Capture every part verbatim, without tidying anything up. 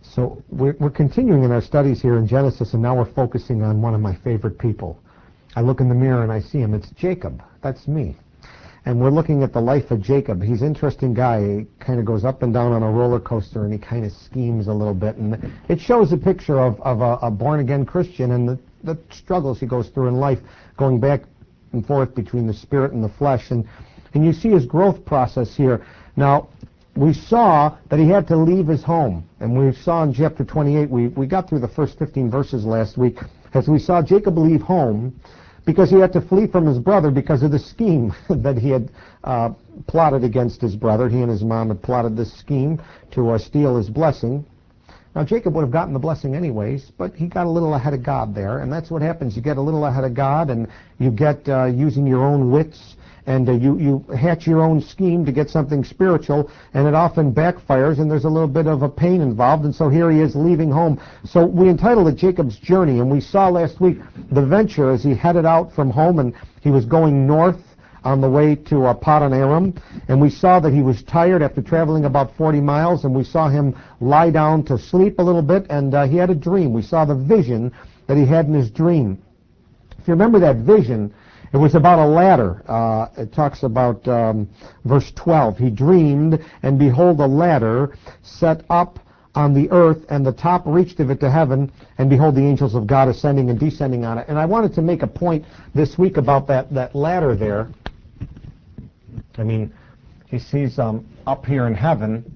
So we're, we're continuing in our studies here in Genesis, and now we're focusing on one of my favorite people. I look in the mirror and I see him. It's Jacob. That's me. And we're looking at the life of Jacob. He's an interesting guy. He kind of goes up and down on a roller coaster, and he kind of schemes a little bit. And it shows a picture of, of a, a born-again Christian and the, the struggles he goes through in life, going back and forth between the spirit and the flesh. And, and you see his growth process here. Now, we saw that he had to leave his home. And we saw in chapter twenty-eight, we, we got through the first fifteen verses last week, as we saw Jacob leave home because he had to flee from his brother because of the scheme that he had uh, plotted against his brother. He and his mom had plotted this scheme to uh, steal his blessing. Now, Jacob would have gotten the blessing anyways, but he got a little ahead of God there, and that's what happens. You get a little ahead of God, and you get uh, using your own wits, and uh, you, you hatch your own scheme to get something spiritual, and it often backfires, and there's a little bit of a pain involved, and so here he is leaving home. So we entitled it Jacob's Journey, and we saw last week the venture as he headed out from home, and he was going north on the way to uh, Padan Aram, and we saw that he was tired after traveling about forty miles, and we saw him lie down to sleep a little bit, and uh, he had a dream. We saw the vision that he had in his dream. If you remember that vision, it was about a ladder. Uh, it talks about um, verse twelve. He dreamed, and behold, a ladder set up on the earth, and the top reached of it to heaven, and behold, the angels of God ascending and descending on it. And I wanted to make a point this week about that, that ladder there. I mean, he sees um, up here in heaven,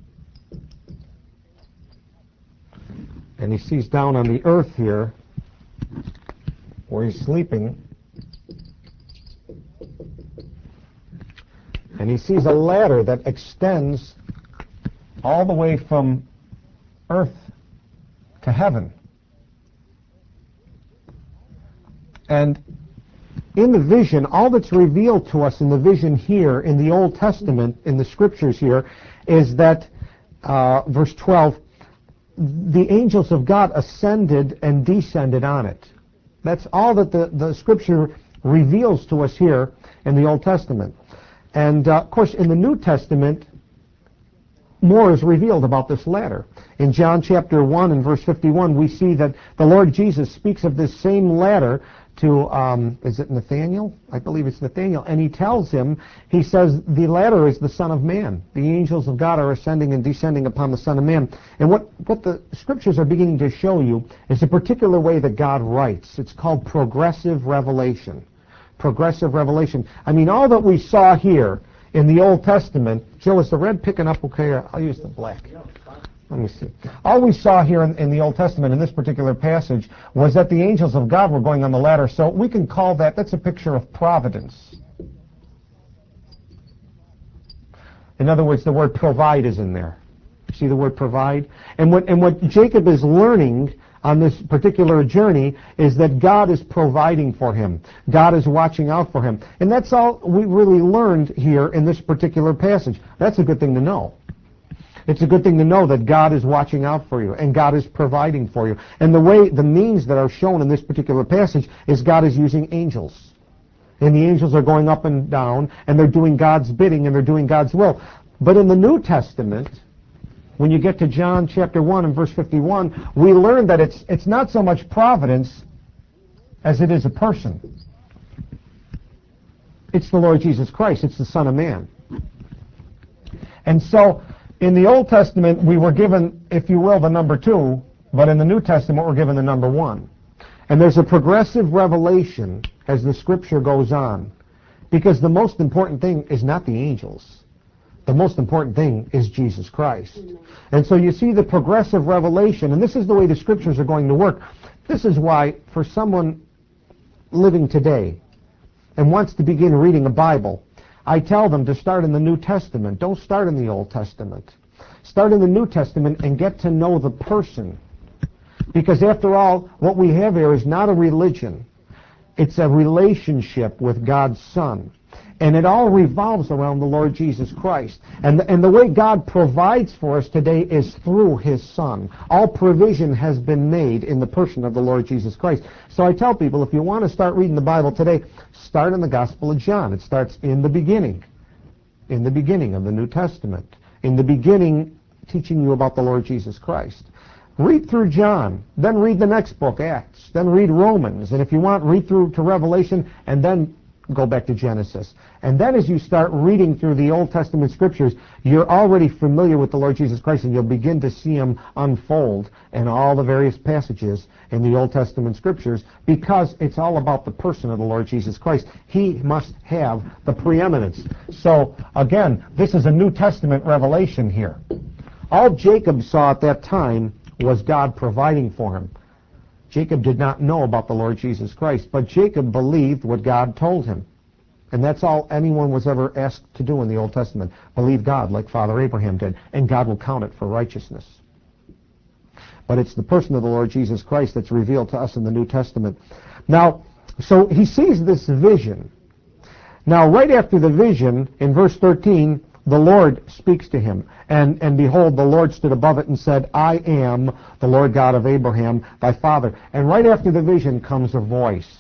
and he sees down on the earth here, where he's sleeping, and he sees a ladder that extends all the way from earth to heaven. And in the vision, all that's revealed to us in the vision here, in the Old Testament, in the Scriptures here, is that, uh, verse twelve, the angels of God ascended and descended on it. That's all that the, the Scripture reveals to us here in the Old Testament. And, uh, of course, in the New Testament, more is revealed about this ladder. In John chapter one and verse fifty-one, we see that the Lord Jesus speaks of this same ladder to, um, is it Nathaniel? I believe it's Nathaniel. And he tells him, he says, the ladder is the Son of Man. The angels of God are ascending and descending upon the Son of Man. And what, what the Scriptures are beginning to show you is a particular way that God writes. It's called progressive revelation. Progressive revelation. I mean, all that we saw here in the Old Testament, Joe, is the red picking up okay? I'll use the black. Let me see. All we saw here in, in the Old Testament, in this particular passage, was that the angels of God were going on the ladder. So we can call that, that's a picture of providence. In other words, the word provide is in there. See the word provide? And what, and what Jacob is learning on this particular journey is that God is providing for him. God is watching out for him. And that's all we really learned here in this particular passage. That's a good thing to know. It's a good thing to know that God is watching out for you and God is providing for you. And the way, the means that are shown in this particular passage is God is using angels. And the angels are going up and down and they're doing God's bidding and they're doing God's will. But in the New Testament, when you get to John chapter one and verse fifty-one, we learn that it's, it's not so much providence as it is a person. It's the Lord Jesus Christ. It's the Son of Man. And so, in the Old Testament, we were given, if you will, the number two, but in the New Testament, we're given the number one. And there's a progressive revelation as the Scripture goes on, because the most important thing is not the angels. The most important thing is Jesus Christ. And so you see the progressive revelation, and this is the way the Scriptures are going to work. This is why, for someone living today and wants to begin reading a Bible, I tell them to start in the New Testament. Don't start in the Old Testament. Start in the New Testament and get to know the person. Because after all, what we have here is not a religion. It's a relationship with God's Son. And it all revolves around the Lord Jesus Christ. And the, and the way God provides for us today is through His Son. All provision has been made in the person of the Lord Jesus Christ. So I tell people, if you want to start reading the Bible today, start in the Gospel of John. It starts in the beginning. In the beginning of the New Testament. In the beginning, teaching you about the Lord Jesus Christ. Read through John, then read the next book, Acts, then read Romans, and if you want, read through to Revelation, and then go back to Genesis. And then as you start reading through the Old Testament scriptures, you're already familiar with the Lord Jesus Christ, and you'll begin to see him unfold in all the various passages in the Old Testament scriptures, because it's all about the person of the Lord Jesus Christ. He must have the preeminence. So again, this is a New Testament revelation here. All Jacob saw at that time was God providing for him. Jacob did not know about the Lord Jesus Christ, but Jacob believed what God told him. And that's all anyone was ever asked to do in the Old Testament. Believe God like Father Abraham did, and God will count it for righteousness. But it's the person of the Lord Jesus Christ that's revealed to us in the New Testament. Now, so he sees this vision. Now, right after the vision, in verse thirteen, the Lord speaks to him. And, and behold, the Lord stood above it and said, I am the Lord God of Abraham, thy father. And right after the vision comes a voice.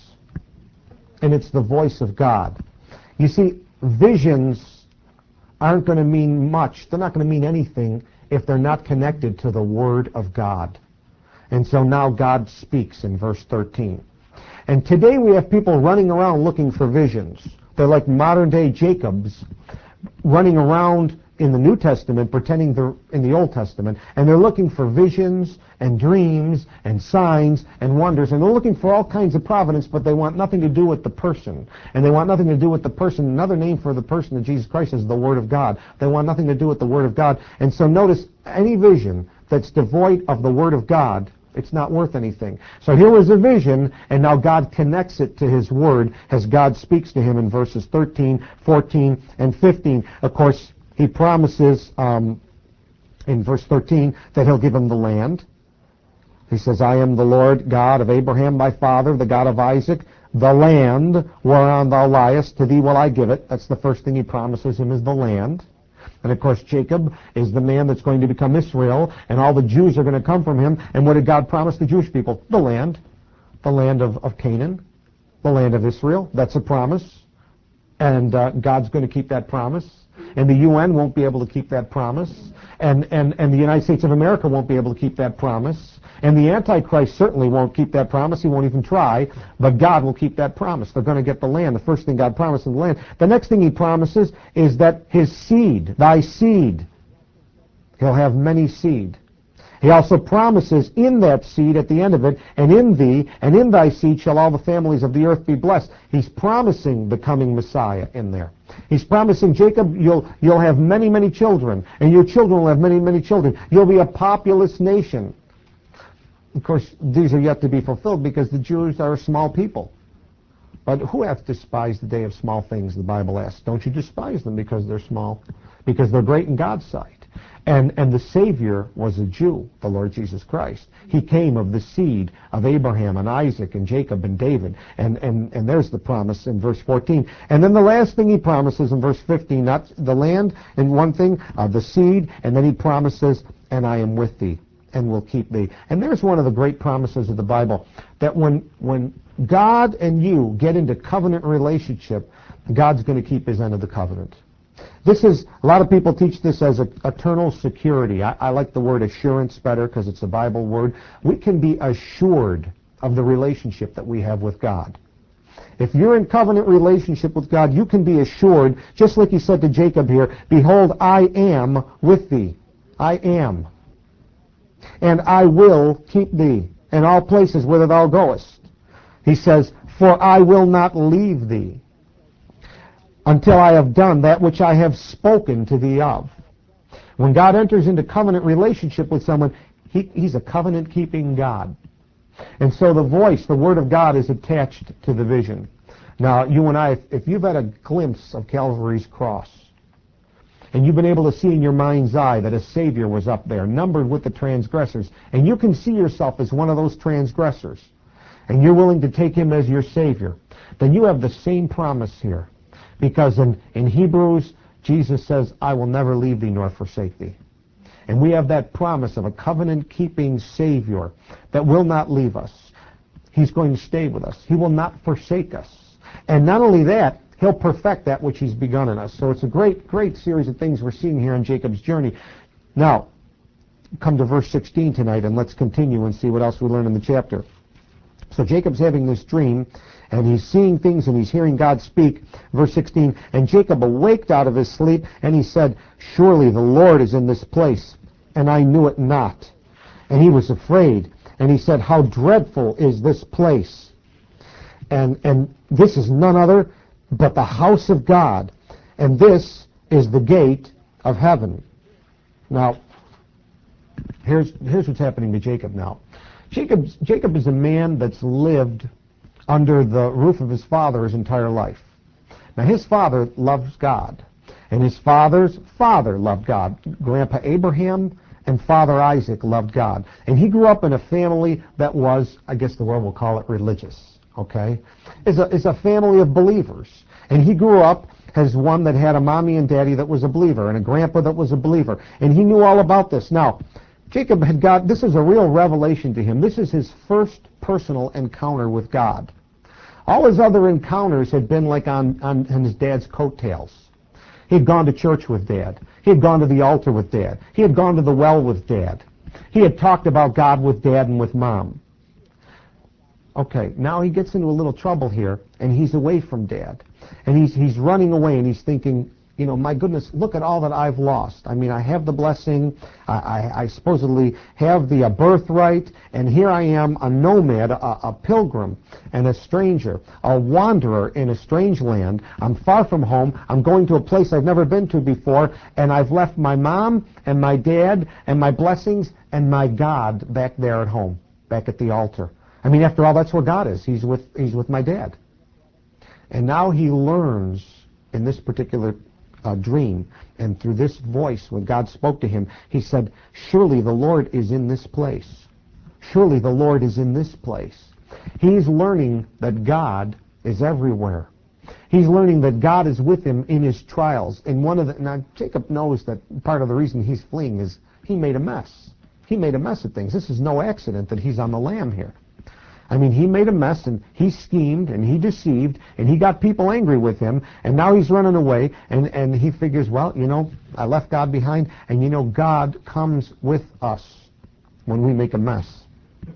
And it's the voice of God. You see, visions aren't going to mean much. They're not going to mean anything if they're not connected to the Word of God. And so now God speaks in verse thirteen. And today we have people running around looking for visions. They're like modern-day Jacobs, running around in the New Testament pretending they're in the Old Testament, and they're looking for visions and dreams and signs and wonders, and they're looking for all kinds of providence, but they want nothing to do with the person. And they want nothing to do with the person. Another name for the person of Jesus Christ is the Word of God. They want nothing to do with the Word of God. And so notice, any vision that's devoid of the Word of God, it's not worth anything. So here was a vision, and now God connects it to his word as God speaks to him in verses thirteen, fourteen, and fifteen. Of course, he promises um, in verse thirteen that he'll give him the land. He says, I am the Lord God of Abraham thy father, the God of Isaac. The land whereon thou liest, to thee will I give it. That's the first thing he promises him, is the land. And of course, Jacob is the man that's going to become Israel, and all the Jews are going to come from him. And what did God promise the Jewish people? The land. The land of, of Canaan. The land of Israel. That's a promise. And uh, God's going to keep that promise. And the U N won't be able to keep that promise. And, and, and the United States of America won't be able to keep that promise. And the Antichrist certainly won't keep that promise. He won't even try. But God will keep that promise. They're going to get the land. The first thing God promised in the land. The next thing he promises is that his seed, thy seed, he'll have many seed. He also promises in that seed at the end of it, and in thee, and in thy seed shall all the families of the earth be blessed. He's promising the coming Messiah in there. He's promising Jacob, you'll, you'll have many, many children, and your children will have many, many children. You'll be a populous nation. Of course, these are yet to be fulfilled because the Jews are a small people. But who hath despised the day of small things, the Bible asks. Don't you despise them because they're small? Because they're great in God's sight. And, and the Savior was a Jew, the Lord Jesus Christ. He came of the seed of Abraham and Isaac and Jacob and David. And, and, and there's the promise in verse fourteen. And then the last thing he promises in verse fifteen, not the land and one thing, uh, the seed, and then he promises, and I am with thee, and will keep thee. And there's one of the great promises of the Bible, that when, when God and you get into covenant relationship, God's going to keep his end of the covenant. This is, a lot of people teach this as a, eternal security. I, I like the word assurance better because it's a Bible word. We can be assured of the relationship that we have with God. If you're in covenant relationship with God, you can be assured, just like he said to Jacob here, behold, I am with thee. I am. And I will keep thee in all places whither thou goest. He says, for I will not leave thee until I have done that which I have spoken to thee of. When God enters into covenant relationship with someone, he, he's a covenant-keeping God. And so the voice, the Word of God, is attached to the vision. Now, you and I, if, if you've had a glimpse of Calvary's cross, and you've been able to see in your mind's eye that a Savior was up there, numbered with the transgressors, and you can see yourself as one of those transgressors, and you're willing to take him as your Savior, then you have the same promise here. Because in, in Hebrews, Jesus says, I will never leave thee nor forsake thee. And we have that promise of a covenant-keeping Savior that will not leave us. He's going to stay with us. He will not forsake us. And not only that, he'll perfect that which he's begun in us. So it's a great, great series of things we're seeing here in Jacob's journey. Now, come to verse sixteen tonight, and let's continue and see what else we learn in the chapter. So Jacob's having this dream, and he's seeing things, and he's hearing God speak. Verse sixteen, and Jacob awaked out of his sleep, and he said, surely the Lord is in this place, and I knew it not. And he was afraid, and he said, how dreadful is this place. And, and this is none other but the house of God, and this is the gate of heaven. Now, here's, here's what's happening to Jacob now. Jacob, Jacob is a man that's lived under the roof of his father his entire life. Now, his father loves God, and his father's father loved God. Grandpa Abraham and Father Isaac loved God. And he grew up in a family that was, I guess the world will call it religious, okay? It's a, it's a family of believers. And he grew up as one that had a mommy and daddy that was a believer, and a grandpa that was a believer. And he knew all about this. Now, Jacob had got, this is a real revelation to him. This is his first personal encounter with God. All his other encounters had been like on, on, on his dad's coattails. He had gone to church with Dad. He had gone to the altar with Dad. He had gone to the well with Dad. He had talked about God with Dad and with Mom. Okay, now he gets into a little trouble here, and he's away from Dad. And he's, he's running away, and he's thinking, you know, my goodness, look at all that I've lost. I mean, I have the blessing. I, I, I supposedly have the uh, birthright, and here I am, a nomad, a, a pilgrim, and a stranger, a wanderer in a strange land. I'm far from home. I'm going to a place I've never been to before, and I've left my mom and my dad and my blessings and my God back there at home, back at the altar. I mean, after all, that's where God is. He's with, he's with my dad. And now he learns in this particular Uh, dream, and through this voice, when God spoke to him, he said, surely the Lord is in this place. Surely the Lord is in this place. He's learning that God is everywhere. He's learning that God is with him in his trials. And one of the, now Jacob knows that part of the reason he's fleeing is he made a mess. He made a mess of things. This is no accident that he's on the lam here. I mean, he made a mess, and he schemed, and he deceived, and he got people angry with him, and now he's running away, and, and he figures, well, you know, I left God behind, and you know, God comes with us when we make a mess.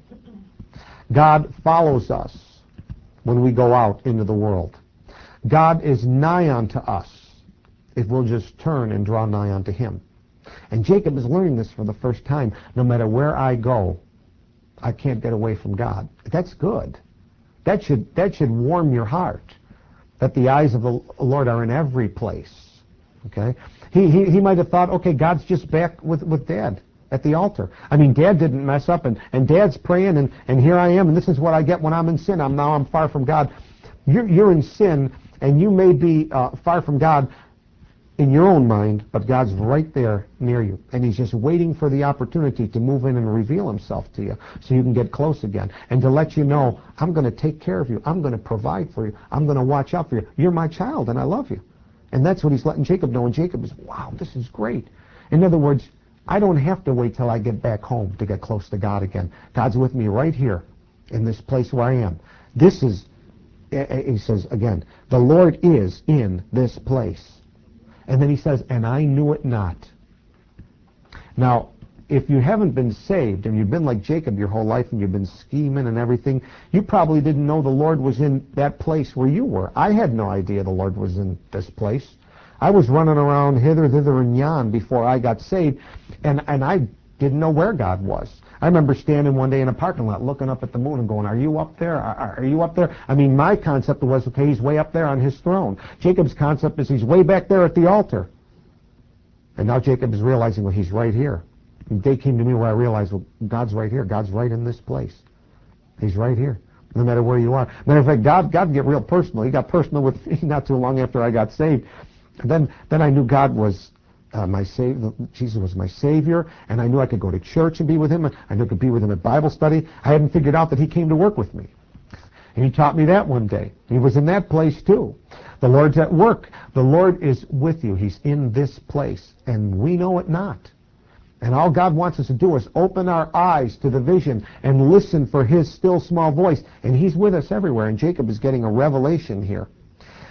God follows us when we go out into the world. God is nigh unto us if we'll just turn and draw nigh unto him. And Jacob is learning this for the first time. No matter where I go, I can't get away from God. That's good. That should that should warm your heart, that the eyes of the Lord are in every place. Okay? He he, he might have thought, okay, God's just back with, with Dad at the altar. I mean, Dad didn't mess up, and, and Dad's praying, and, and here I am, and this is what I get when I'm in sin. I'm now I'm far from God. You're, you're in sin, and you may be uh, far from God in your own mind, but God's right there near you, and he's just waiting for the opportunity to move in and reveal himself to you so you can get close again, and to let you know, I'm going to take care of you, I'm going to provide for you, I'm going to watch out for you, you're my child and I love you. And that's what he's letting Jacob know, and Jacob is, wow, this is great. In other words, I don't have to wait till I get back home to get close to God again. God's with me right here in this place where I am. This is, he says again, the Lord is in this place. And then he says, and I knew it not. Now, if you haven't been saved, and you've been like Jacob your whole life, and you've been scheming and everything, you probably didn't know the Lord was in that place where you were. I had no idea the Lord was in this place. I was running around hither, thither, and yon before I got saved, and, and I didn't know where God was. I remember standing one day in a parking lot looking up at the moon and going, are you up there? Are, are you up there? I mean, my concept was, okay, he's way up there on his throne. Jacob's concept is he's way back there at the altar. And now Jacob is realizing, well, he's right here. And day came to me where I realized, well, God's right here. God's right in this place. He's right here, no matter where you are. Matter of fact, God, God get real personal. He got personal with me not too long after I got saved. And then, then I knew God was Uh, my Savior, Jesus was my Savior, and I knew I could go to church and be with him. I knew I could be with him at Bible study. I hadn't figured out that he came to work with me. And he taught me that one day. He was in that place too. The Lord's at work. The Lord is with you. He's in this place, and we know it not. And all God wants us to do is open our eyes to the vision and listen for his still small voice. And he's with us everywhere, and Jacob is getting a revelation here.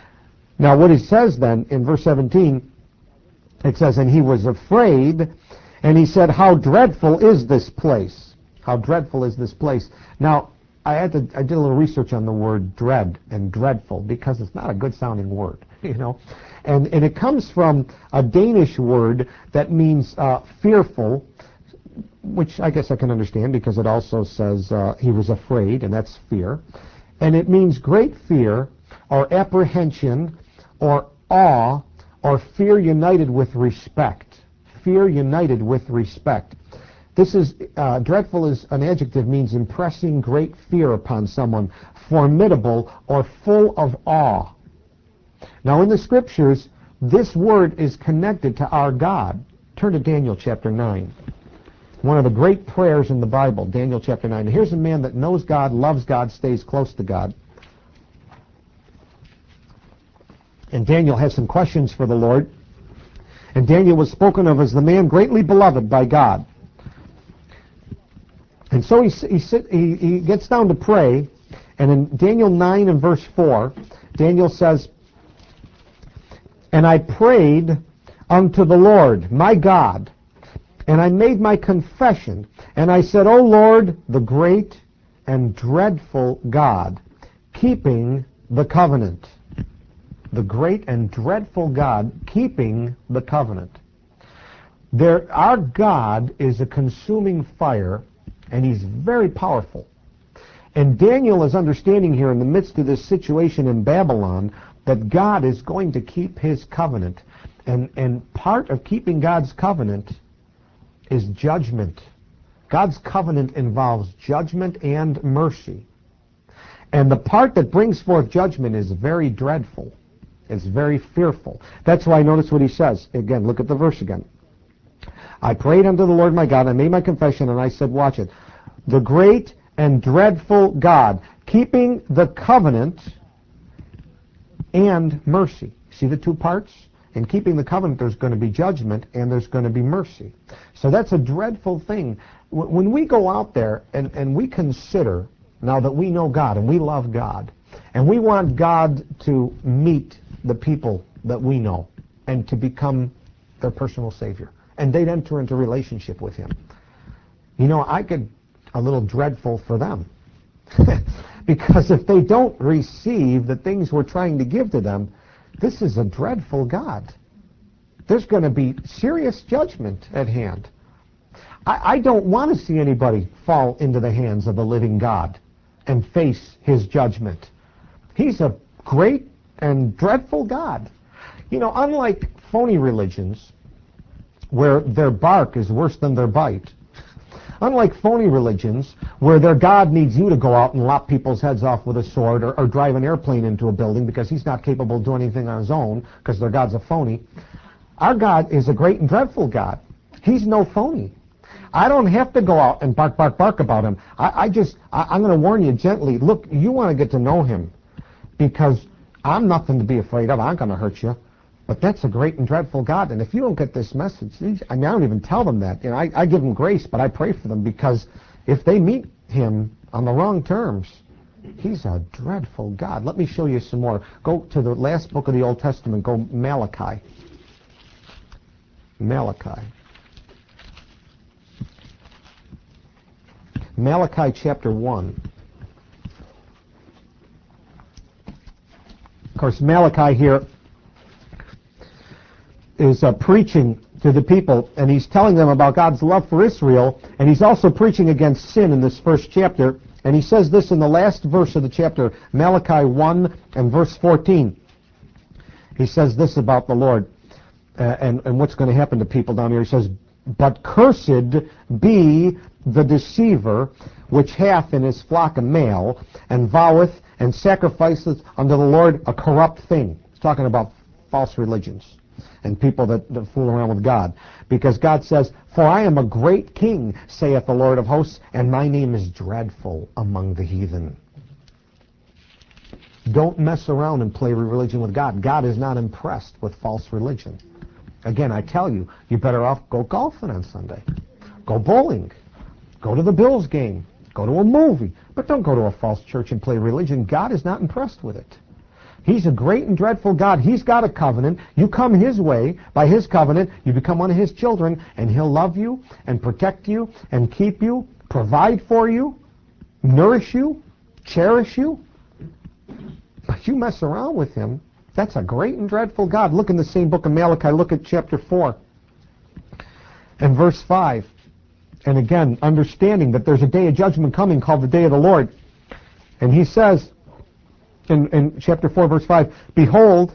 Now what he says then in verse seventeen, it says, and he was afraid, And he said, how dreadful is this place? How dreadful is this place? Now, I had to, I did a little research on the word dread and dreadful because it's not a good sounding word, you know. And, and it comes from a Danish word that means uh, fearful, which I guess I can understand because it also says uh, he was afraid, and that's fear. And it means great fear or apprehension or awe or fear united with respect. Fear united with respect. This is, uh, dreadful is an adjective, means impressing great fear upon someone, formidable or full of awe. Now in the scriptures, this word is connected to our God. Turn to Daniel chapter nine. One of the great prayers in the Bible, Daniel chapter nine. Here's a man that knows God, loves God, stays close to God. And Daniel has some questions for the Lord. And Daniel was spoken of as the man greatly beloved by God. And so he, he, he, he gets down to pray, and in Daniel nine and verse four, Daniel says, and I prayed unto the Lord, my God, and I made my confession, and I said, O Lord, the great and dreadful God, keeping the covenant. The great and dreadful God, keeping the covenant. There, our God is a consuming fire, and he's very powerful. And Daniel is understanding here in the midst of this situation in Babylon that God is going to keep his covenant. And, and part of keeping God's covenant is judgment. God's covenant involves judgment and mercy. And the part that brings forth judgment is very dreadful. It's very fearful. That's why notice what he says. Again, look at the verse again. I prayed unto the Lord my God, I made my confession, and I said, watch it, the great and dreadful God, keeping the covenant and mercy. See the two parts? In keeping the covenant, there's going to be judgment and there's going to be mercy. So that's a dreadful thing. When we go out there and, and we consider, now that we know God and we love God, and we want God to meet the people that we know and to become their personal Savior, and they'd enter into relationship with him. You know, I get a little dreadful for them. Because if they don't receive the things we're trying to give to them, this is a dreadful God. There's going to be serious judgment at hand. I, I don't want to see anybody fall into the hands of the living God and face his judgment. He's a great and dreadful God. You know, unlike phony religions, where their bark is worse than their bite. Unlike phony religions, where their God needs you to go out and lop people's heads off with a sword or, or drive an airplane into a building because he's not capable of doing anything on his own because their God's a phony. Our God is a great and dreadful God. He's no phony. I don't have to go out and bark, bark, bark about him. I, I just, I, I'm going to warn you gently. Look, you want to get to know him because I'm nothing to be afraid of. I'm going to hurt you. But that's a great and dreadful God. And if you don't get this message, I don't even tell them that. You know, I, I give them grace, but I pray for them because if they meet him on the wrong terms, he's a dreadful God. Let me show you some more. Go to the last book of the Old Testament. Go Malachi. Malachi. Malachi chapter one. Of course, Malachi here is uh, preaching to the people, and he's telling them about God's love for Israel, and he's also preaching against sin in this first chapter. And he says this in the last verse of the chapter, Malachi one and verse fourteen. He says this about the Lord uh, and, and what's going to happen to people down here. He says, but cursed be the deceiver which hath in his flock a male, and voweth and sacrificeth unto the Lord a corrupt thing. He's talking about false religions and people that, that fool around with God. Because God says, for I am a great king, saith the Lord of hosts, and my name is dreadful among the heathen. Don't mess around and play religion with God. God is not impressed with false religion. Again, I tell you, you better off go golfing on Sunday. Go bowling. Go to the Bills game. Go to a movie. But don't go to a false church and play religion. God is not impressed with it. He's a great and dreadful God. He's got a covenant. You come His way, by His covenant, you become one of His children, and He'll love you and protect you and keep you, provide for you, nourish you, cherish you. But you mess around with Him, that's a great and dreadful God. Look in the same book of Malachi. Look at chapter four and verse five. And again, understanding that there's a day of judgment coming called the day of the Lord. And He says in, in chapter four, verse five, "Behold,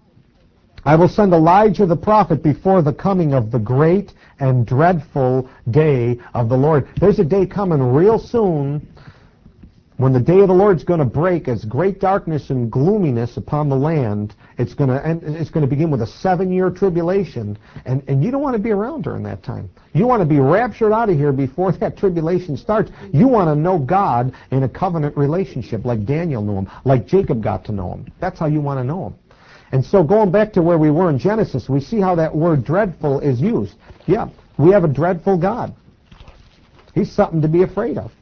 I will send Elijah the prophet before the coming of the great and dreadful day of the Lord." There's a day coming real soon when the day of the Lord's going to break as great darkness and gloominess upon the land. It's going to end, it's going to begin with a seven-year tribulation, and, and you don't want to be around during that time. You want to be raptured out of here before that tribulation starts. You want to know God in a covenant relationship like Daniel knew Him, like Jacob got to know Him. That's how you want to know Him. And so going back to where we were in Genesis, we see how that word dreadful is used. Yeah, we have a dreadful God. He's something to be afraid of.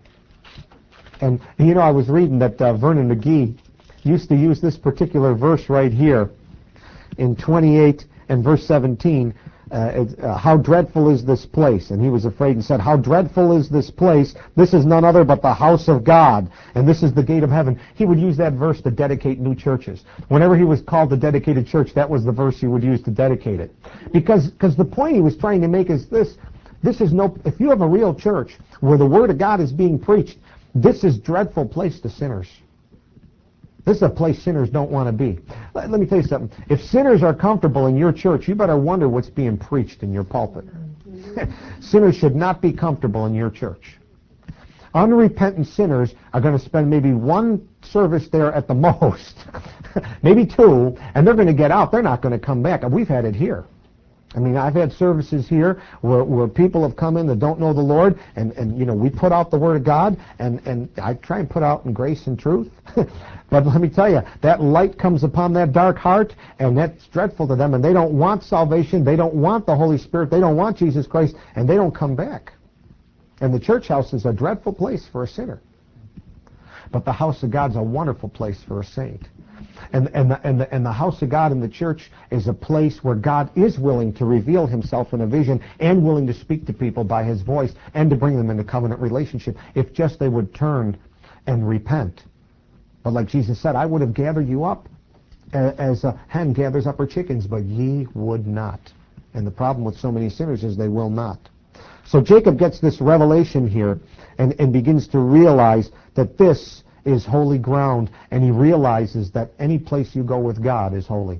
And, you know, I was reading that uh, Vernon McGee used to use this particular verse right here in twenty-eight and verse seventeen. Uh, it, uh, how dreadful is this place? And he was afraid and said, how dreadful is this place? This is none other but the house of God, and this is the gate of heaven. He would use that verse to dedicate new churches. Whenever he was called to dedicate a church, that was the verse he would use to dedicate it. Because because the point he was trying to make is this, this is no, if you have a real church where the Word of God is being preached, this is a dreadful place to sinners. This is a place sinners don't want to be. Let, let me tell you something. If sinners are comfortable in your church, you better wonder what's being preached in your pulpit. Sinners should not be comfortable in your church. Unrepentant sinners are going to spend maybe one service there at the most, maybe two, and they're going to get out. They're not going to come back. And we've had it here. I mean, I've had services here where, where people have come in that don't know the Lord, and, and you know, we put out the Word of God, and, and I try and put out in grace and truth. But let me tell you, that light comes upon that dark heart, and that's dreadful to them, and they don't want salvation, they don't want the Holy Spirit, they don't want Jesus Christ, and they don't come back. And the church house is a dreadful place for a sinner. But the house of God's a wonderful place for a saint. And, and, the, and, the, and the house of God in the church is a place where God is willing to reveal Himself in a vision and willing to speak to people by His voice and to bring them into covenant relationship if just they would turn and repent. But like Jesus said, I would have gathered you up as a hen gathers up her chickens, but ye would not. And the problem with so many sinners is they will not. So Jacob gets this revelation here and, and begins to realize that this is holy ground, and he realizes that any place you go with God is holy.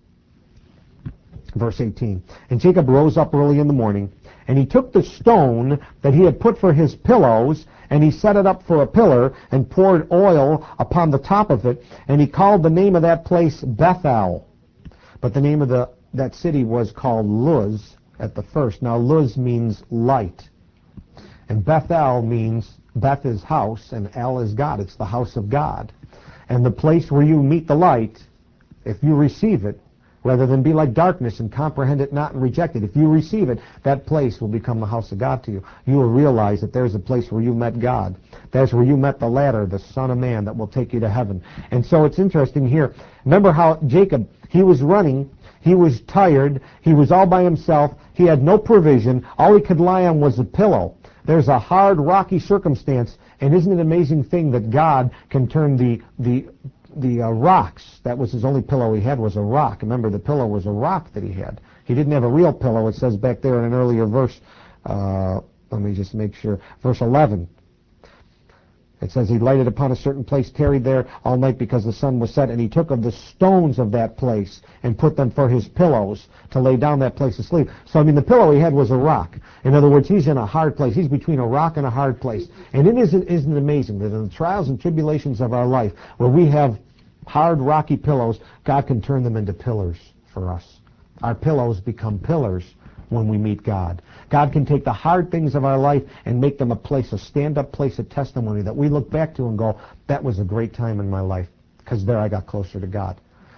Verse eighteen, and Jacob rose up early in the morning, and he took the stone that he had put for his pillows, and he set it up for a pillar, and poured oil upon the top of it, and he called the name of that place Bethel. But the name of the that city was called Luz at the first. Now Luz means light, and Bethel means Beth is house, and El is God. It's the house of God. And the place where you meet the light, if you receive it, rather than be like darkness and comprehend it not and reject it, if you receive it, that place will become the house of God to you. You will realize that there's a place where you met God. That's where you met the ladder, the Son of Man, that will take you to heaven. And so it's interesting here. Remember how Jacob, he was running, he was tired, he was all by himself, he had no provision, all he could lie on was a pillow. There's a hard, rocky circumstance, and isn't it an amazing thing that God can turn the the the uh, rocks? That was his only pillow he had, was a rock. Remember, the pillow was a rock that he had. He didn't have a real pillow. It says back there in an earlier verse, uh, let me just make sure, verse eleven. It says he lighted upon a certain place, tarried there all night because the sun was set, and he took of the stones of that place and put them for his pillows to lay down that place to sleep. So, I mean, the pillow he had was a rock. In other words, he's in a hard place. He's between a rock and a hard place. And it isn't, isn't it amazing that in the trials and tribulations of our life, where we have hard, rocky pillows, God can turn them into pillars for us. Our pillows become pillars when we meet God. God can take the hard things of our life and make them a place, a stand-up place of testimony that we look back to and go, that was a great time in my life, because there I got closer to God.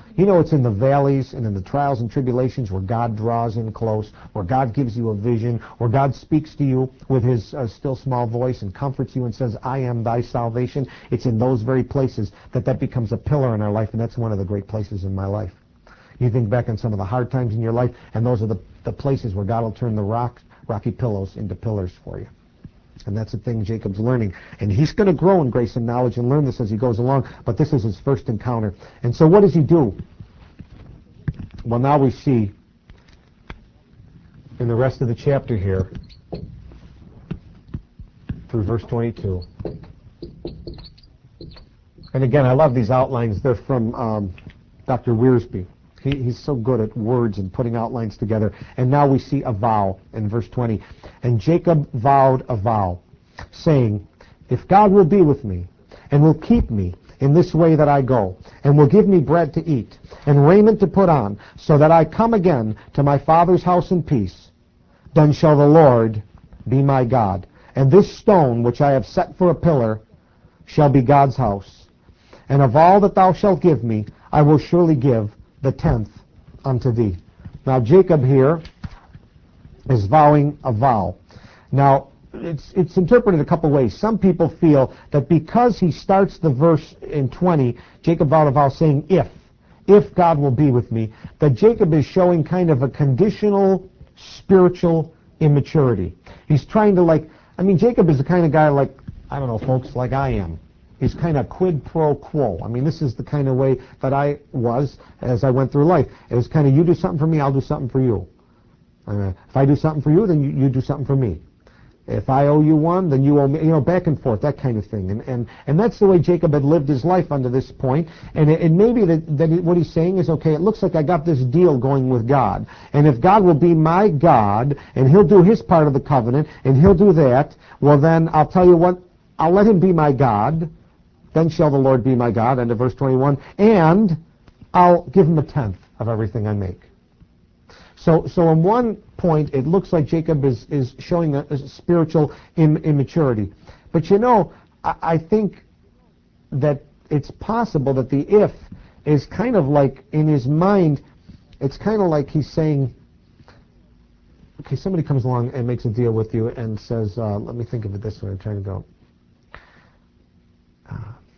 You know, it's in the valleys and in the trials and tribulations where God draws in close, where God gives you a vision, where God speaks to you with his uh, still small voice and comforts you and says, I am thy salvation. It's in those very places that that becomes a pillar in our life, and that's one of the great places in my life. You think back on some of the hard times in your life, and those are the, the places where God will turn the rock, rocky pillows into pillars for you. And that's the thing Jacob's learning. And he's going to grow in grace and knowledge and learn this as he goes along, but this is his first encounter. And so what does he do? Well, now we see in the rest of the chapter here, through verse twenty-two. And again, I love these outlines. They're from um, Doctor Wiersbe. He, he's so good at words and putting outlines together. And now we see a vow in verse twenty. And Jacob vowed a vow, saying, if God will be with me, and will keep me in this way that I go, and will give me bread to eat, and raiment to put on, so that I come again to my father's house in peace, then shall the Lord be my God. And this stone which I have set for a pillar shall be God's house. And of all that thou shalt give me, I will surely give the tenth unto thee. Now Jacob here is vowing a vow. Now it's it's interpreted a couple ways. Some people feel that because he starts the verse in twenty, Jacob vowed a vow saying if, if God will be with me, that Jacob is showing kind of a conditional spiritual immaturity. He's trying to like, I mean Jacob is the kind of guy like, I don't know folks, like I am. He's kind of quid pro quo. I mean, this is the kind of way that I was as I went through life. It was kind of, you do something for me, I'll do something for you. Uh, if I do something for you, then you, you do something for me. If I owe you one, then you owe me, you know, back and forth, that kind of thing. And and, and that's the way Jacob had lived his life under this point. And, it, and maybe that, that what he's saying is, okay, it looks like I got this deal going with God. And if God will be my God, and he'll do his part of the covenant, and he'll do that, well then, I'll tell you what, I'll let him be my God. Then shall the Lord be my God, end of verse twenty-one, and I'll give him a tenth of everything I make. So, so in one point, it looks like Jacob is, is showing a, a spiritual im- immaturity. But you know, I, I think that it's possible that the if is kind of like, in his mind, it's kind of like he's saying, okay, somebody comes along and makes a deal with you and says, uh, let me think of it this way, I'm trying to go. Uh,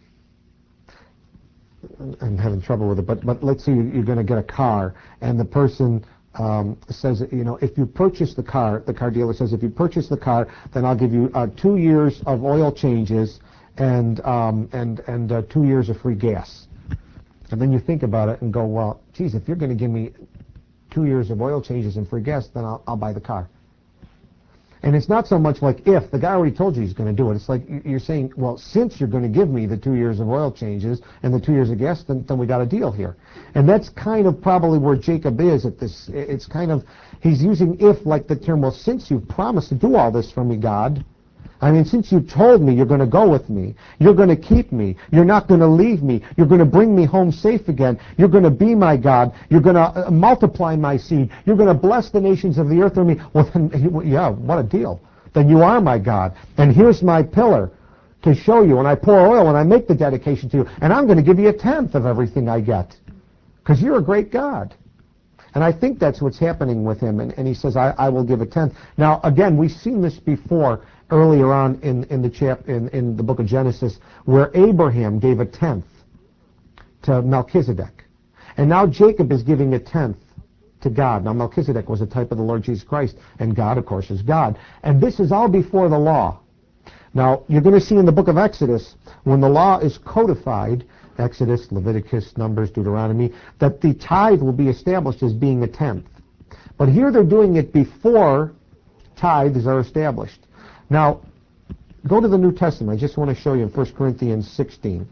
I'm having trouble with it, but but let's say you're going to get a car, and the person um, says, you know, if you purchase the car, the car dealer says, if you purchase the car, then I'll give you uh, two years of oil changes and um, and and uh, two years of free gas. And then you think about it and go, well, geez, if you're going to give me two years of oil changes and free gas, then I'll, I'll buy the car. And it's not so much like if. The guy already told you he's going to do it. It's like you're saying, well, since you're going to give me the two years of oil changes and the two years of gas, then, then we got a deal here. And that's kind of probably where Jacob is at this. It's kind of, he's using if like the term, well, since you've promised to do all this for me, God, I mean, since you told me you're going to go with me, you're going to keep me, you're not going to leave me, you're going to bring me home safe again, you're going to be my God, you're going to uh, multiply my seed, you're going to bless the nations of the earth through me, well then, yeah, what a deal. Then you are my God, and here's my pillar to show you, and I pour oil and I make the dedication to you, and I'm going to give you a tenth of everything I get, because you're a great God. And I think that's what's happening with him, and, and he says, I, I will give a tenth. Now, again, we've seen this before, earlier on in, in the chap in, in the book of Genesis, where Abraham gave a tenth to Melchizedek. And now Jacob is giving a tenth to God. Now Melchizedek was a type of the Lord Jesus Christ, and God, of course, is God. And this is all before the law. Now, you're going to see in the book of Exodus, when the law is codified, Exodus, Leviticus, Numbers, Deuteronomy, that the tithe will be established as being a tenth. But here they're doing it before tithes are established. Now, go to the New Testament. I just want to show you in First Corinthians sixteen.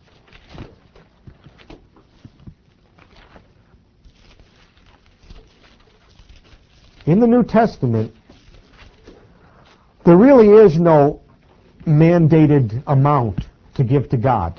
In the New Testament, there really is no mandated amount to give to God.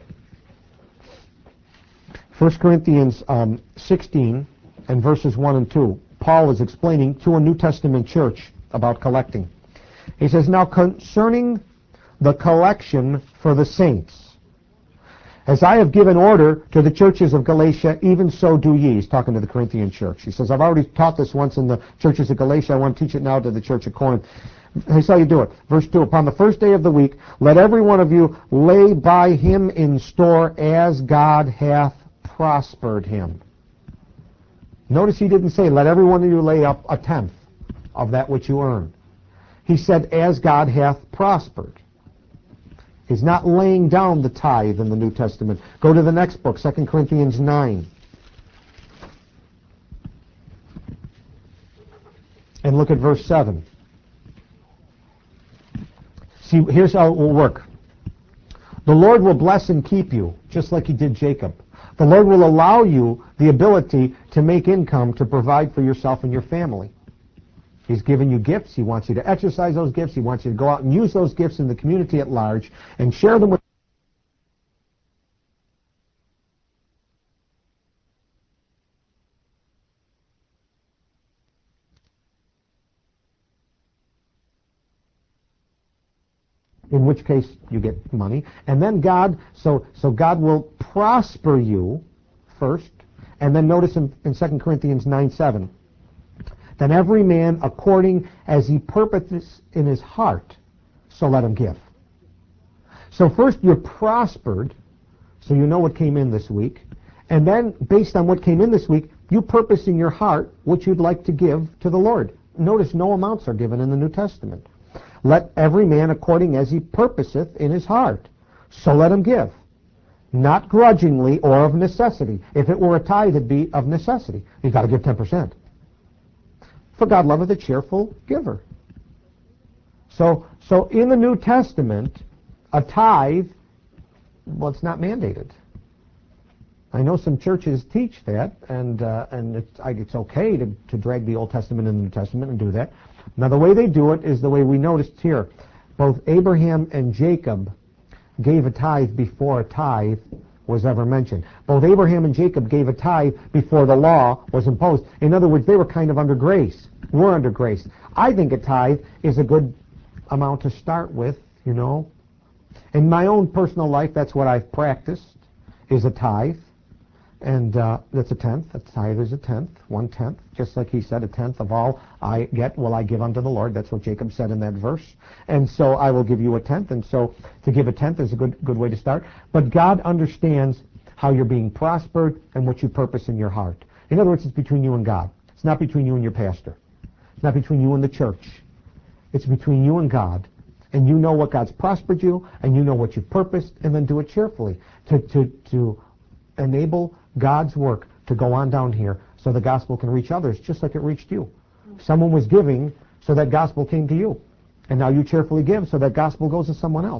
First Corinthians um, sixteen and verses one and two, Paul is explaining to a New Testament church about collecting. He says, now concerning the collection for the saints, As I have given order to the churches of Galatia, even so do ye. He's talking to the Corinthian church. He says, I've already taught this once in the churches of Galatia. I want to teach it now to the church of Corinth. Here's how you do it. Verse two, upon the first day of the week, let every one of you lay by him in store as God hath prospered him. Notice he didn't say, let every one of you lay up a tenth of that which you earn. He said, as God hath prospered. He's not laying down the tithe in the New Testament. Go to the next book, Second Corinthians nine. And look at verse seven. See, here's how it will work. The Lord will bless and keep you, just like he did Jacob. The Lord will allow you the ability to make income to provide for yourself and your family. He's given you gifts. He wants you to exercise those gifts. He wants you to go out and use those gifts in the community at large and share them with in which case you get money. And then God, so so God will prosper you first. And then notice in, in Second Corinthians nine seven, then every man according as he purposes in his heart, so let him give. So first you're prospered, so you know what came in this week. And then based on what came in this week, you purpose in your heart what you'd like to give to the Lord. Notice no amounts are given in the New Testament. Let every man according as he purposeth in his heart, so let him give. Not grudgingly or of necessity. If it were a tithe, it'd be of necessity. You've got to give ten percent. For God loveth a cheerful giver. So, so in the New Testament, a tithe, well, it's not mandated. I know some churches teach that, and uh, and it's, I, it's okay to, to drag the Old Testament and the New Testament and do that. Now, the way they do it is the way we noticed here. Both Abraham and Jacob gave a tithe before a tithe was ever mentioned. Both Abraham and Jacob gave a tithe before the law was imposed. In other words, they were kind of under grace. We're under grace. I think a tithe is a good amount to start with, you know. In my own personal life, that's what I've practiced, is a tithe. And uh, that's a tenth. A tithe is a tenth, one tenth. Just like he said, a tenth of all I get will I give unto the Lord. That's what Jacob said in that verse. And so I will give you a tenth. And so to give a tenth is a good good way to start. But God understands how you're being prospered and what you purpose in your heart. In other words, it's between you and God. It's not between you and your pastor. It's not between you and the church. It's between you and God. And you know what God's prospered you, and you know what you've purposed, and then do it cheerfully to to to enable God's work to go on down here so the gospel can reach others just like it reached you. Someone was giving so that gospel came to you. And now you cheerfully give so that gospel goes to someone else.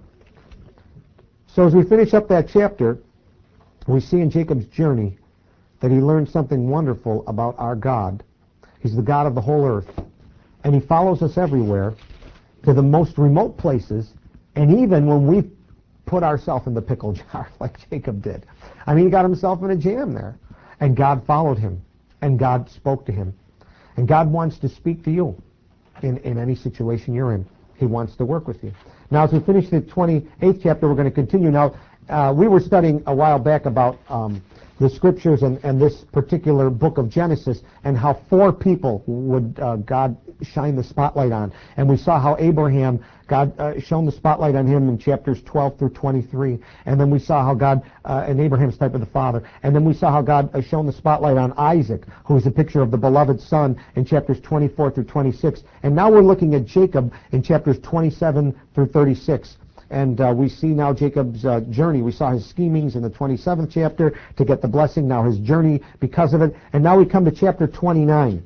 So as we finish up that chapter, we see in Jacob's journey that he learned something wonderful about our God. He's the God of the whole earth. And he follows us everywhere to the most remote places, and even when we put ourselves in the pickle jar like Jacob did. I mean, he got himself in a jam there. And God followed him. And God spoke to him. And God wants to speak to you in, in any situation you're in. He wants to work with you. Now, as we finish the twenty-eighth chapter, we're going to continue. Now, uh, we were studying a while back about um, the scriptures and, and this particular book of Genesis and how four people would uh, God shine the spotlight on. And we saw how Abraham, God uh, shone the spotlight on him in chapters twelve through twenty-three. And then we saw how God, uh, and Abraham's type of the father. And then we saw how God uh, shone the spotlight on Isaac, who is a picture of the beloved son in chapters twenty-four through twenty-six. And now we're looking at Jacob in chapters twenty-seven through thirty-six. And uh, we see now Jacob's uh, journey. We saw his schemings in the twenty-seventh chapter to get the blessing, now his journey because of it. And now we come to chapter twenty-nine.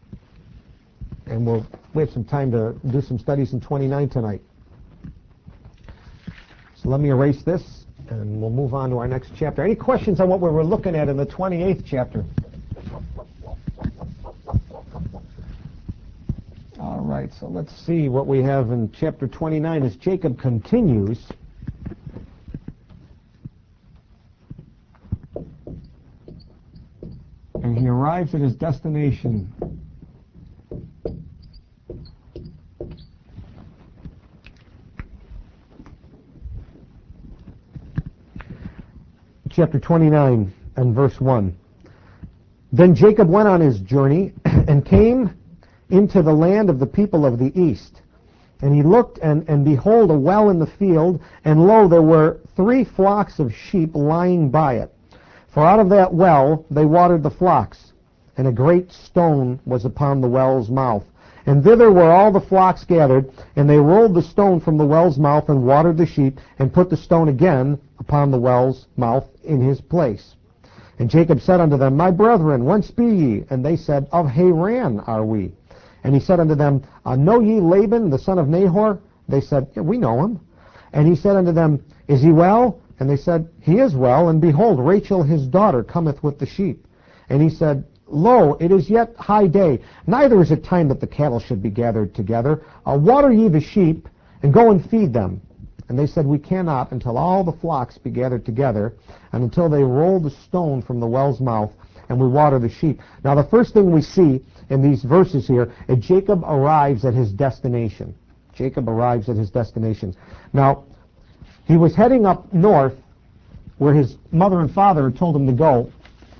And we'll, we have some time to do some studies in twenty-nine tonight. So let me erase this, and we'll move on to our next chapter. Any questions on what we were looking at in the twenty-eighth chapter? All right, so let's see what we have in chapter twenty-nine as Jacob continues. And he arrives at his destination. chapter twenty-nine and verse one. Then Jacob went on his journey and came into the land of the people of the east. And he looked, and, and behold, a well in the field, and lo, there were three flocks of sheep lying by it. For out of that well they watered the flocks, and a great stone was upon the well's mouth. And thither were all the flocks gathered, and they rolled the stone from the well's mouth, and watered the sheep, and put the stone again upon the well's mouth in his place. And Jacob said unto them, My brethren, whence be ye? And they said, Of Haran are we. And he said unto them, uh, Know ye Laban, the son of Nahor? They said, yeah, We know him. And he said unto them, Is he well? And they said, He is well, and behold, Rachel his daughter cometh with the sheep. And he said, Lo, it is yet high day, neither is it time that the cattle should be gathered together. Uh, water ye the sheep, and go and feed them. And they said, We cannot until all the flocks be gathered together, and until they roll the stone from the well's mouth, and we water the sheep. Now the first thing we see in these verses here is Jacob arrives at his destination. Jacob arrives at his destination. Now, he was heading up north where his mother and father had told him to go.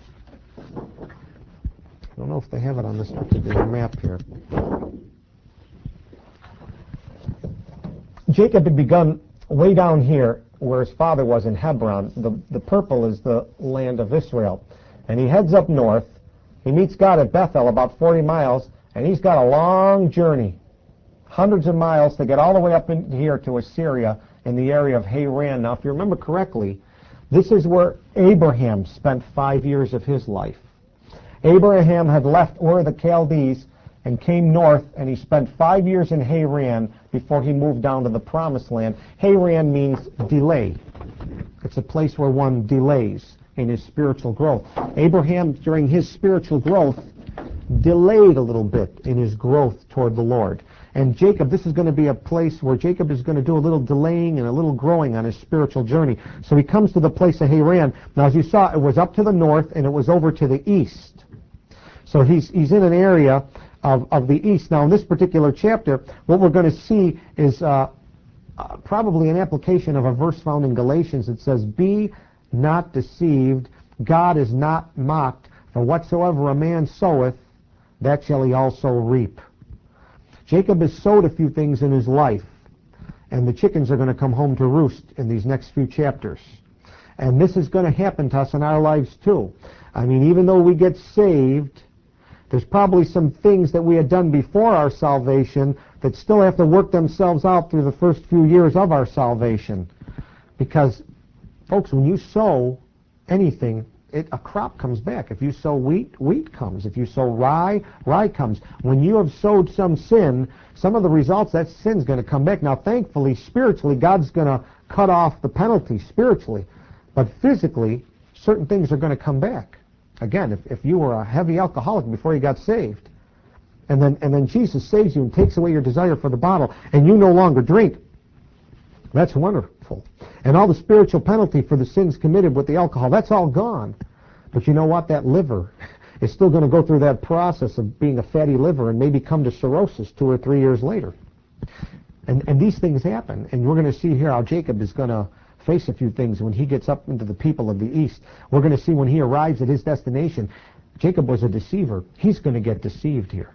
I don't know if they have it on this particular map here. Jacob had begun way down here where his father was in Hebron. The, the purple is the land of Israel. And he heads up north. He meets God at Bethel, about forty miles, and he's got a long journey, hundreds of miles to get all the way up in here to Assyria in the area of Haran. Now, if you remember correctly, this is where Abraham spent five years of his life. Abraham had left Ur of the Chaldees and came north, and he spent five years in Haran before he moved down to the Promised Land. Haran means delay. It's a place where one delays in his spiritual growth. Abraham, during his spiritual growth, delayed a little bit in his growth toward the Lord. And Jacob, this is going to be a place where Jacob is going to do a little delaying and a little growing on his spiritual journey. So he comes to the place of Haran. Now, as you saw, it was up to the north, and it was over to the east. So he's, he's in an area of, of the east. Now, in this particular chapter, what we're going to see is uh, uh, probably an application of a verse found in Galatians that says, Be not deceived, God is not mocked, for whatsoever a man soweth, that shall he also reap. Jacob has sowed a few things in his life, and the chickens are going to come home to roost in these next few chapters. And this is going to happen to us in our lives too. I mean, even though we get saved, there's probably some things that we had done before our salvation that still have to work themselves out through the first few years of our salvation. Because, folks, when you sow anything, it, a crop comes back. If you sow wheat, wheat comes. If you sow rye, rye comes. When you have sowed some sin, some of the results, that sin's going to come back. Now, thankfully, spiritually, God's going to cut off the penalty spiritually. But physically, certain things are going to come back. Again, if, if you were a heavy alcoholic before you got saved, and then, and then Jesus saves you and takes away your desire for the bottle, and you no longer drink, that's wonderful. And all the spiritual penalty for the sins committed with the alcohol, that's all gone. But you know what? That liver is still going to go through that process of being a fatty liver and maybe come to cirrhosis two or three years later. And, and these things happen. And we're going to see here how Jacob is going to face a few things when he gets up into the people of the east. We're going to see when he arrives at his destination, Jacob was a deceiver. He's going to get deceived here.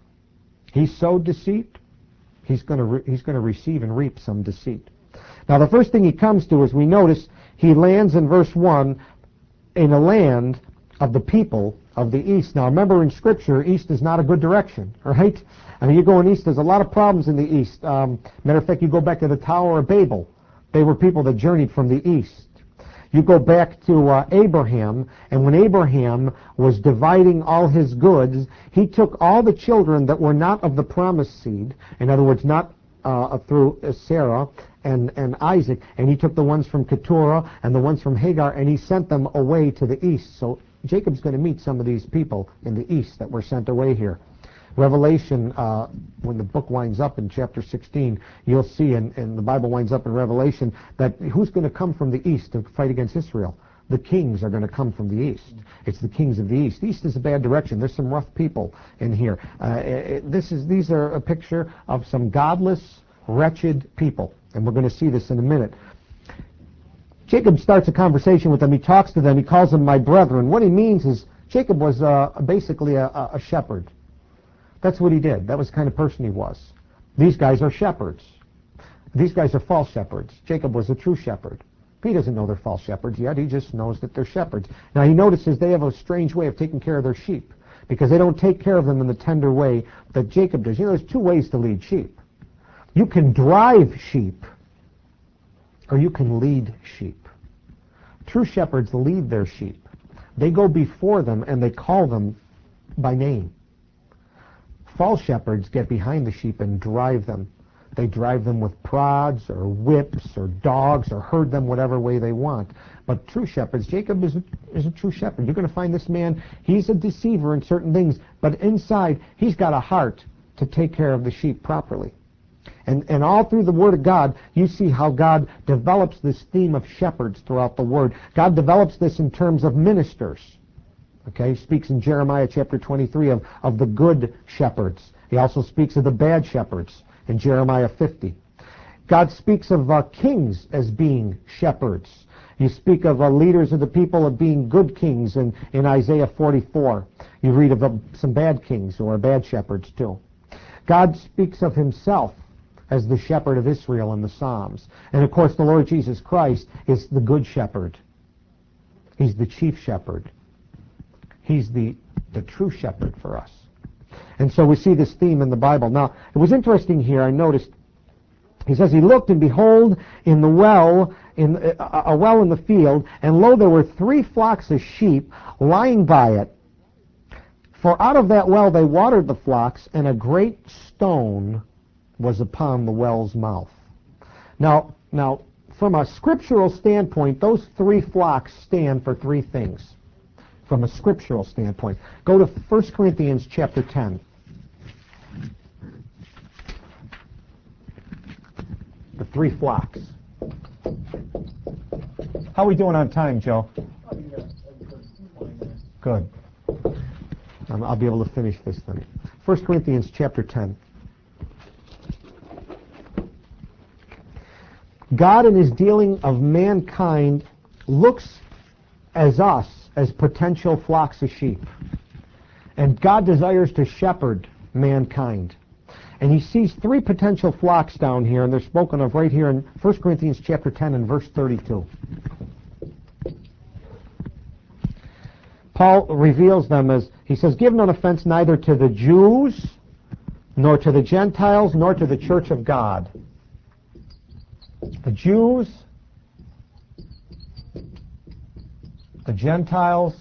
He sowed deceit. He's going to re- he's going to receive and reap some deceit. Now, the first thing he comes to is we notice he lands in verse one in a land of the people of the east. Now, remember in Scripture, east is not a good direction, right? I mean, you go in east, there's a lot of problems in the east. Um, matter of fact, you go back to the Tower of Babel. They were people that journeyed from the east. You go back to uh, Abraham, and when Abraham was dividing all his goods, he took all the children that were not of the promised seed, in other words, not uh, through Sarah and, and Isaac, and he took the ones from Keturah and the ones from Hagar, and he sent them away to the east. So Jacob's going to meet some of these people in the east that were sent away here. Revelation, uh, when the book winds up in chapter sixteen, you'll see, and, and the Bible winds up in Revelation, that who's going to come from the east to fight against Israel? The kings are going to come from the east. It's the kings of the east. East is a bad direction. There's some rough people in here. Uh, it, this is these are a picture of some godless, wretched people, and we're going to see this in a minute. Jacob starts a conversation with them. He talks to them. He calls them my brethren. What he means is Jacob was uh, basically a, a shepherd. That's what he did. That was the kind of person he was. These guys are shepherds. These guys are false shepherds. Jacob was a true shepherd. He doesn't know they're false shepherds yet. He just knows that they're shepherds. Now he notices they have a strange way of taking care of their sheep because they don't take care of them in the tender way that Jacob does. You know, there's two ways to lead sheep. You can drive sheep or you can lead sheep. True shepherds lead their sheep. They go before them and they call them by name. False shepherds get behind the sheep and drive them. They drive them with prods or whips or dogs or herd them whatever way they want. But true shepherds, Jacob is a, is a true shepherd. You're going to find this man, he's a deceiver in certain things, but inside he's got a heart to take care of the sheep properly. And, and all through the Word of God, you see how God develops this theme of shepherds throughout the Word. God develops this in terms of ministers. Okay, he speaks in Jeremiah chapter twenty-three of, of the good shepherds. He also speaks of the bad shepherds in Jeremiah fifty. God speaks of uh, kings as being shepherds. You speak of uh, leaders of the people of being good kings in, in Isaiah forty-four. You read of uh, some bad kings or bad shepherds too. God speaks of himself as the shepherd of Israel in the Psalms. And of course the Lord Jesus Christ is the good shepherd. He's the chief shepherd. He's the, the true shepherd for us. And so we see this theme in the Bible. Now, it was interesting here, I noticed, he says, he looked, and behold, in the well, in a, a well in the field, and lo, there were three flocks of sheep lying by it. For out of that well they watered the flocks, and a great stone was upon the well's mouth. Now, now, from a scriptural standpoint, those three flocks stand for three things. From a scriptural standpoint. Go to First Corinthians chapter ten. The three flocks. How are we doing on time, Joe? Good. Um, I'll be able to finish this then. First Corinthians chapter ten. God in his dealing of mankind looks as us as potential flocks of sheep. And God desires to shepherd mankind. And he sees three potential flocks down here, and they're spoken of right here in First Corinthians chapter ten and verse thirty-two. Paul reveals them as, he says, give no offense neither to the Jews, nor to the Gentiles, nor to the church of God. The Jews, the Gentiles,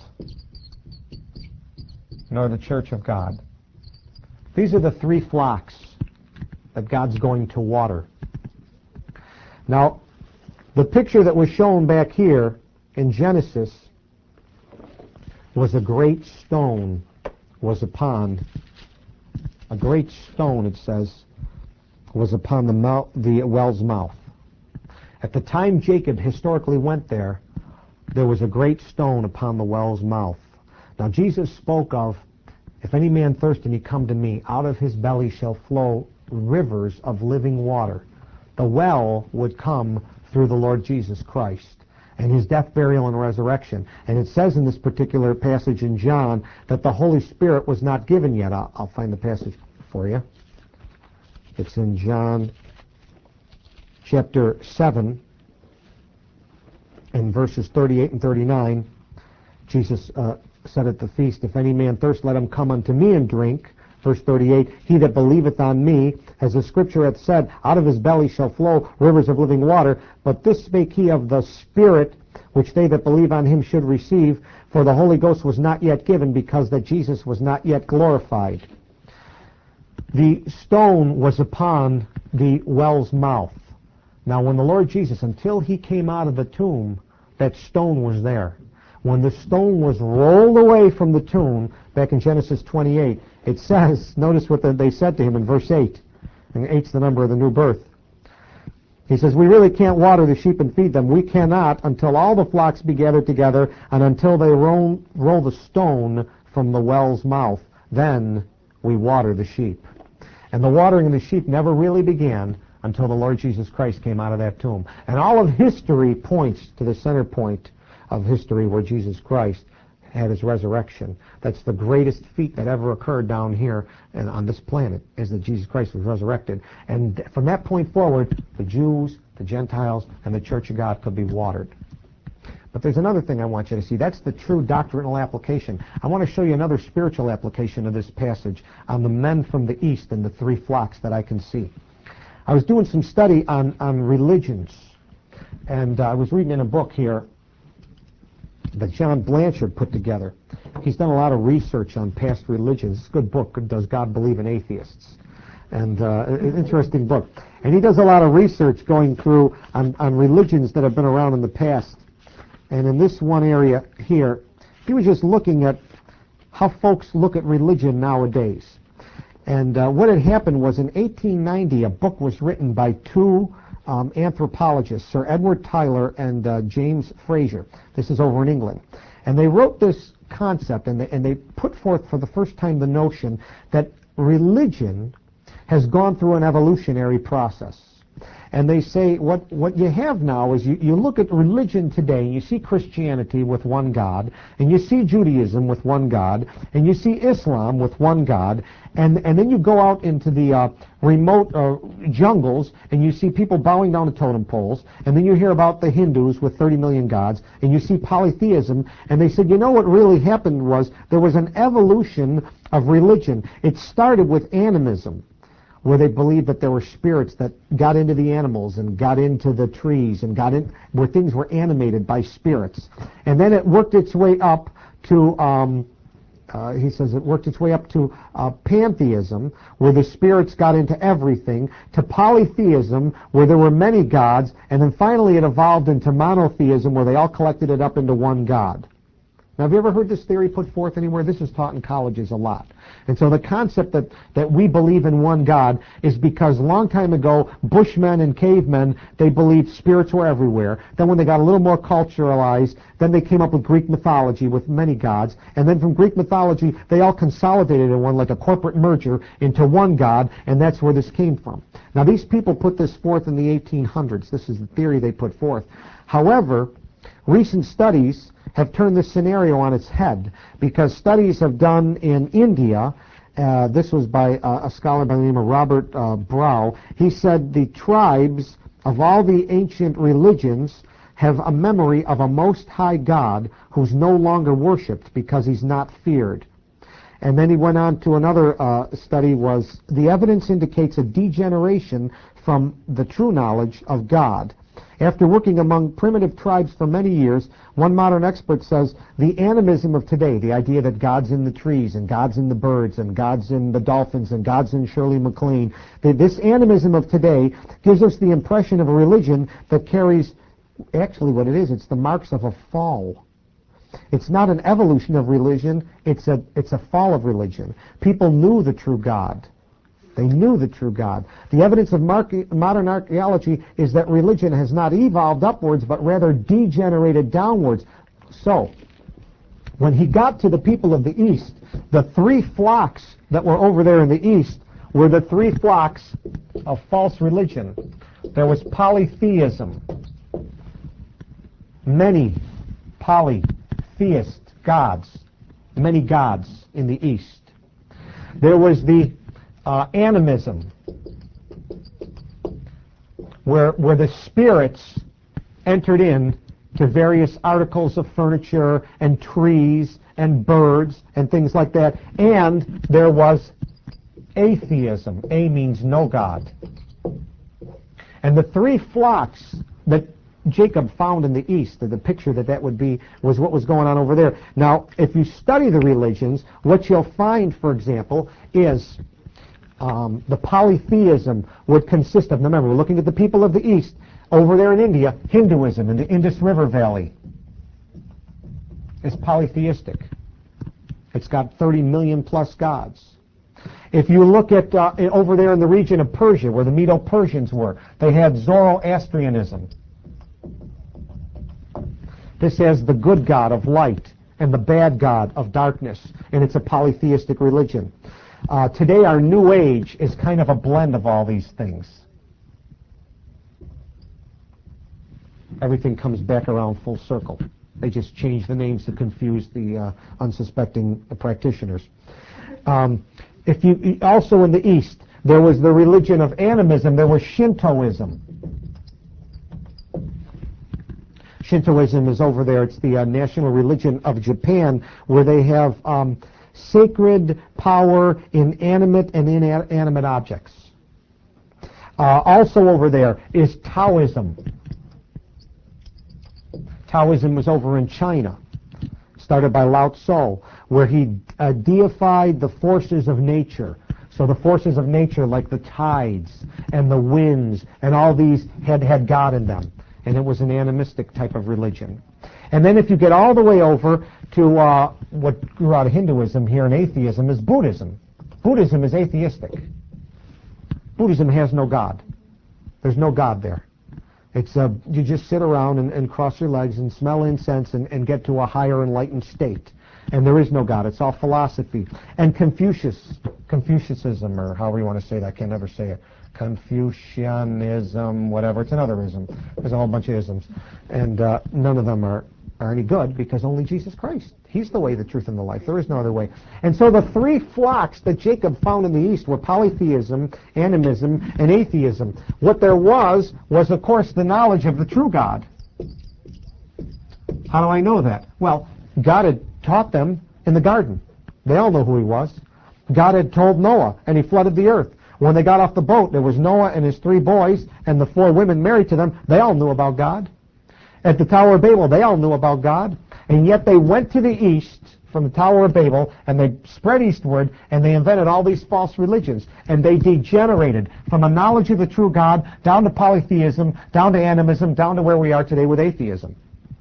nor the church of God. These are the three flocks that God's going to water. Now, the picture that was shown back here in Genesis was a great stone was upon, a great stone, it says, was upon the, mouth, the well's mouth. At the time Jacob historically went there, there was a great stone upon the well's mouth. Now Jesus spoke of, if any man thirst and he come to me, out of his belly shall flow rivers of living water. The well would come through the Lord Jesus Christ and his death, burial, and resurrection. And it says in this particular passage in John that the Holy Spirit was not given yet. I'll, I'll find the passage for you. It's in John chapter seven, in verses thirty-eight and thirty-nine. Jesus uh, said at the feast, if any man thirst, let him come unto me and drink. Verse thirty-eight, he that believeth on me, as the scripture hath said, out of his belly shall flow rivers of living water. But this spake he of the Spirit, which they that believe on him should receive, for the Holy Ghost was not yet given, because that Jesus was not yet glorified. The stone was upon the well's mouth. Now when the Lord Jesus, until he came out of the tomb, that stone was there. When the stone was rolled away from the tomb, back in Genesis twenty-eight, it says, notice what they said to him in verse eight, and eight's the number of the new birth. He says, we really can't water the sheep and feed them. We cannot until all the flocks be gathered together and until they roll, roll the stone from the well's mouth. Then we water the sheep. And the watering of the sheep never really began until the Lord Jesus Christ came out of that tomb. And all of history points to the center point of history where Jesus Christ had his resurrection. That's the greatest feat that ever occurred down here and on this planet, is that Jesus Christ was resurrected. And from that point forward, the Jews, the Gentiles, and the Church of God could be watered. But there's another thing I want you to see. That's the true doctrinal application. I want to show you another spiritual application of this passage on the men from the east and the three flocks that I can see. I was doing some study on, on religions, and uh, I was reading in a book here that John Blanchard put together. He's done a lot of research on past religions. It's a good book, Does God Believe in Atheists? And uh, an interesting book. And he does a lot of research going through on, on religions that have been around in the past. And in this one area here, he was just looking at how folks look at religion nowadays. And uh, what had happened was in eighteen ninety, a book was written by two um, anthropologists, Sir Edward Tyler and uh, James Fraser. This is over in England. And they wrote this concept, and they, and they put forth for the first time the notion that religion has gone through an evolutionary process. And they say what, what you have now is you, you look at religion today, and you see Christianity with one God, and you see Judaism with one God, and you see Islam with one God, and, and then you go out into the uh, remote uh, jungles, and you see people bowing down to totem poles, and then you hear about the Hindus with thirty million gods, and you see polytheism, and they said, you know what really happened was there was an evolution of religion. It started with animism, where they believed that there were spirits that got into the animals and got into the trees and got in, where things were animated by spirits. And then it worked its way up to, um, uh, he says it worked its way up to uh, pantheism, where the spirits got into everything, to polytheism, where there were many gods, and then finally it evolved into monotheism, where they all collected it up into one God. Now, have you ever heard this theory put forth anywhere? This is taught in colleges a lot. And so the concept that, that we believe in one God is because a long time ago, Bushmen and cavemen, they believed spirits were everywhere. Then when they got a little more culturalized, then they came up with Greek mythology with many gods. And then from Greek mythology, they all consolidated in one, like a corporate merger, into one God, and that's where this came from. Now, these people put this forth in the eighteen hundreds. This is the theory they put forth. However, recent studies have turned this scenario on its head, because studies have done in India, uh, this was by uh, a scholar by the name of Robert uh, Brow. He said the tribes of all the ancient religions have a memory of a most high God who's no longer worshipped because he's not feared. And then he went on to another uh, study, was the evidence indicates a degeneration from the true knowledge of God. After working among primitive tribes for many years, one modern expert says the animism of today, the idea that God's in the trees and God's in the birds and God's in the dolphins and God's in Shirley MacLaine, this animism of today gives us the impression of a religion that carries, actually what it is, it's the marks of a fall. It's not an evolution of religion, it's a, it's a fall of religion. People knew the true God. They knew the true God. The evidence of modern archaeology is that religion has not evolved upwards, but rather degenerated downwards. So, when he got to the people of the East, the three flocks that were over there in the East were the three flocks of false religion. There was polytheism, many polytheist gods, many gods in the East. There was the Uh, animism, where, where the spirits entered in to various articles of furniture and trees and birds and things like that. And there was atheism. A means no God. And the three flocks that Jacob found in the east, the picture that that would be, was what was going on over there. Now, if you study the religions, what you'll find, for example, is Um, the polytheism would consist of, remember, we're looking at the people of the East. Over there in India, Hinduism in the Indus River Valley is polytheistic. It's got thirty million plus gods. If you look at uh, over there in the region of Persia, where the Medo-Persians were, they had Zoroastrianism. This has the good god of light and the bad god of darkness, and it's a polytheistic religion. Uh, today, our New Age is kind of a blend of all these things. everything comes back around full circle. They just change the names to confuse the uh, unsuspecting practitioners. Um, if you also in the East, there was the religion of animism. There was Shintoism. Shintoism is over there. It's the uh, national religion of Japan, where they have um, sacred power in animate and inanimate objects. Uh, also over there is Taoism. Taoism was over in China, started by Lao Tzu, where he uh, deified the forces of nature. So the forces of nature, like the tides and the winds, and all these had, had God in them. And it was an animistic type of religion. And then if you get all the way over to uh, what grew out of Hinduism here in atheism is Buddhism. Buddhism is atheistic. Buddhism has no God. There's no God there. It's uh, you just sit around and, and cross your legs and smell incense and, and get to a higher enlightened state. And there is no God. It's all philosophy. And Confucius, Confucianism, or however you want to say that, I can never say it. Confucianism, whatever. It's another ism. There's a whole bunch of isms. And uh, none of them are, are any good, because only Jesus Christ. He's the way, the truth, and the life. There is no other way. And so the three flocks that Jacob found in the East were polytheism, animism, and atheism. What there was, was of course the knowledge of the true God. How do I know that? Well, God had taught them in the garden. They all know who he was. God had told Noah, and he flooded the earth. When they got off the boat, there was Noah and his three boys and the four women married to them. They all knew about God. At the Tower of Babel, they all knew about God. And yet they went to the east from the Tower of Babel, and they spread eastward, and they invented all these false religions. And they degenerated from a knowledge of the true God down to polytheism, down to animism, down to where we are today with atheism.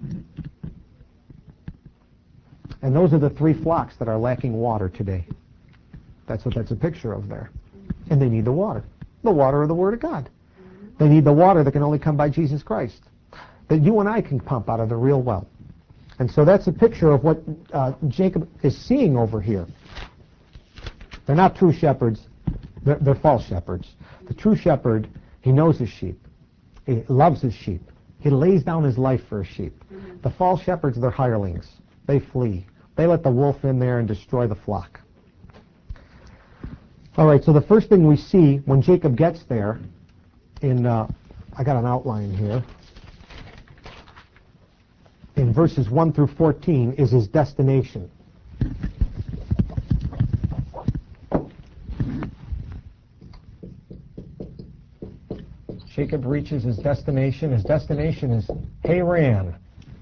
And those are the three flocks that are lacking water today. That's what that's a picture of there. And they need the water. The water of the Word of God. They need the water that can only come by Jesus Christ, that you and I can pump out of the real well. And so that's a picture of what uh, Jacob is seeing over here. They're not true shepherds. They're, they're false shepherds. The true shepherd, he knows his sheep. He loves his sheep. He lays down his life for his sheep. The false shepherds, they're hirelings. They flee. They let the wolf in there and destroy the flock. All right, so the first thing we see when Jacob gets there, in uh, I got an outline here, in verses one through fourteen, is his destination. Jacob reaches his destination. His destination is Haran.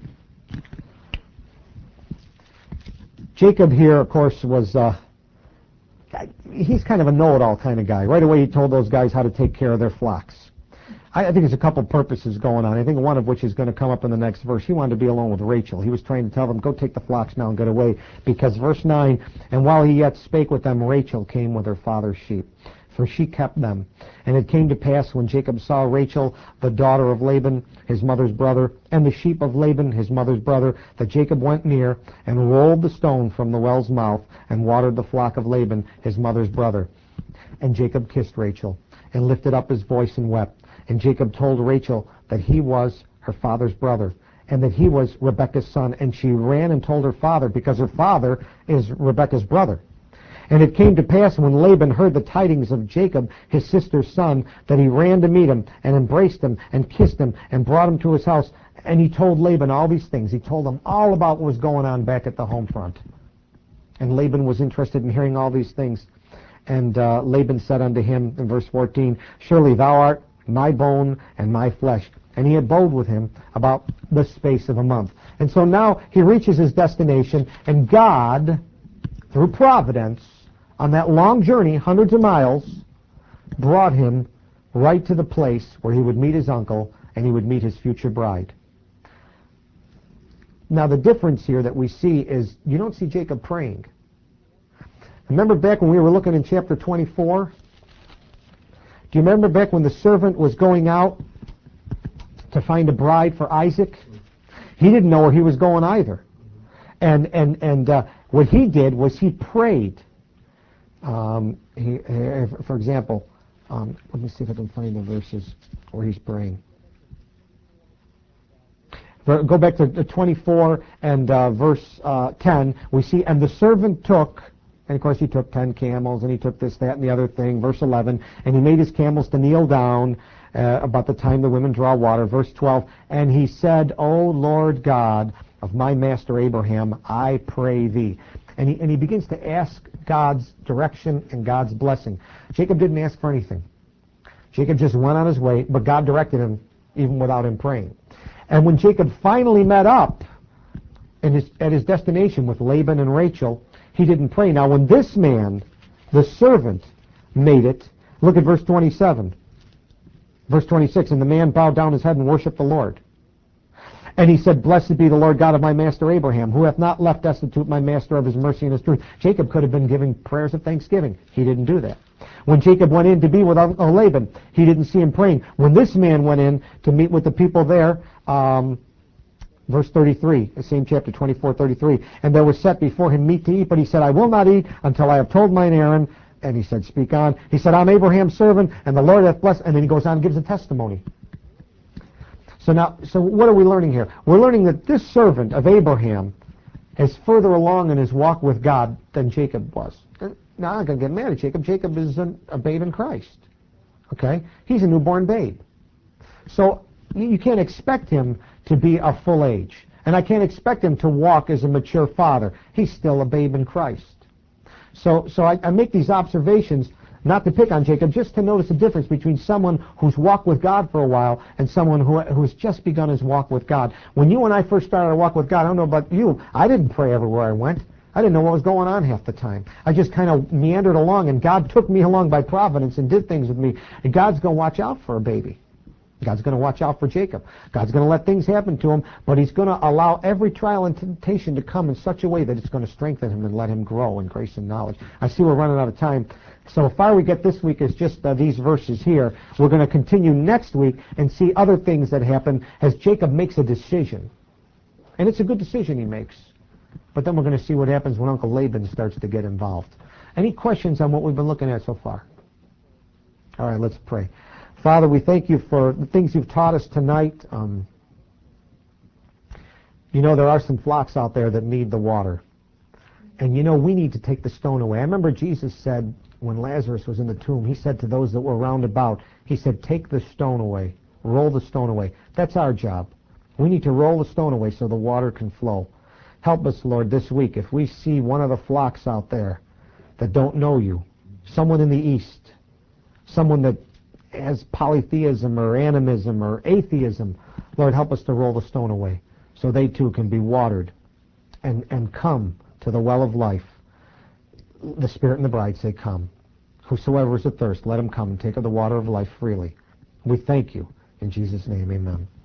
Jacob here, of course, was... Uh, he's kind of a know-it-all kind of guy. Right away he told those guys how to take care of their flocks. I, I think there's a couple purposes going on. I think one of which is going to come up in the next verse. He wanted to be alone with Rachel. He was trying to tell them, go take the flocks now and get away. Because verse nine, and while he yet spake with them, Rachel came with her father's sheep, for she kept them. And it came to pass, when Jacob saw Rachel, the daughter of Laban, his mother's brother, and the sheep of Laban, his mother's brother, that Jacob went near and rolled the stone from the well's mouth and watered the flock of Laban, his mother's brother. And Jacob kissed Rachel and lifted up his voice and wept. And Jacob told Rachel that he was her father's brother, and that he was Rebekah's son. And she ran and told her father, because her father is Rebekah's brother. And it came to pass, when Laban heard the tidings of Jacob, his sister's son, that he ran to meet him and embraced him and kissed him and brought him to his house. And he told Laban all these things. He told him all about what was going on back at the home front. And Laban was interested in hearing all these things. And uh, Laban said unto him in verse fourteen, surely thou art my bone and my flesh. And he abode with him about the space of a month. And so now he reaches his destination, and God, through providence, on that long journey, hundreds of miles, brought him right to the place where he would meet his uncle and he would meet his future bride. Now the difference here that we see is you don't see Jacob praying. Remember back when we were looking in chapter twenty-four? Do you remember back when the servant was going out to find a bride for Isaac? He didn't know where he was going either. And and and uh, what he did was he prayed. Um, he, uh, for example, um, let me see if I can find the verses where he's praying. Go back to twenty-four and uh, verse uh, ten. We see, and the servant took, and of course he took ten camels, and he took this, that, and the other thing. Verse eleven, and he made his camels to kneel down uh, about the time the women draw water. Verse twelve, and he said, O Lord God of my master Abraham, I pray thee. And he, and he begins to ask God's direction and God's blessing. Jacob didn't ask for anything. Jacob just went on his way, but God directed him even without him praying. And when Jacob finally met up in his, at his destination with Laban and Rachel, he didn't pray. Now when this man, the servant, made it, look at verse twenty-seven. Verse twenty-six, and the man bowed down his head and worshipped the Lord. And he said, Blessed be the Lord God of my master Abraham, who hath not left destitute my master of his mercy and his truth. Jacob could have been giving prayers of thanksgiving. He didn't do that. When Jacob went in to be with Laban, he didn't see him praying. When this man went in to meet with the people there, um, verse thirty-three, the same chapter, twenty-four thirty-three, and there was set before him meat to eat, but he said, I will not eat until I have told mine errand. And he said, Speak on. He said, I'm Abraham's servant, and the Lord hath blessed. And then he goes on and gives a testimony. So now, so what are we learning here? We're learning that this servant of Abraham is further along in his walk with God than Jacob was. Now, I'm not going to get mad at Jacob. Jacob is an, a babe in Christ. Okay? He's a newborn babe. So you can't expect him to be a full age. And I can't expect him to walk as a mature father. He's still a babe in Christ. So, so I, I make these observations not to pick on Jacob, just to notice the difference between someone who's walked with God for a while and someone who who's just begun his walk with God. When you and I first started our walk with God, I don't know about you, I didn't pray everywhere I went. I didn't know what was going on half the time. I just kind of meandered along, and God took me along by providence and did things with me. And God's going to watch out for a baby. God's going to watch out for Jacob. God's going to let things happen to him, but he's going to allow every trial and temptation to come in such a way that it's going to strengthen him and let him grow in grace and knowledge. I see we're running out of time. So the far we get this week is just uh, these verses here. We're going to continue next week and see other things that happen as Jacob makes a decision. And it's a good decision he makes. But then we're going to see what happens when Uncle Laban starts to get involved. Any questions on what we've been looking at so far? All right, let's pray. Father, we thank you for the things you've taught us tonight. Um, you know, there are some flocks out there that need the water. And you know, we need to take the stone away. I remember Jesus said, when Lazarus was in the tomb, he said to those that were round about, he said, take the stone away. Roll the stone away. That's our job. We need to roll the stone away so the water can flow. Help us, Lord, this week. If we see one of the flocks out there that don't know you, someone in the East, someone that has polytheism or animism or atheism, Lord, help us to roll the stone away so they too can be watered and, and come to the well of life. The Spirit and the bride say, come. Whosoever is athirst, let him come and take of the water of life freely. We thank you. In Jesus' name, amen.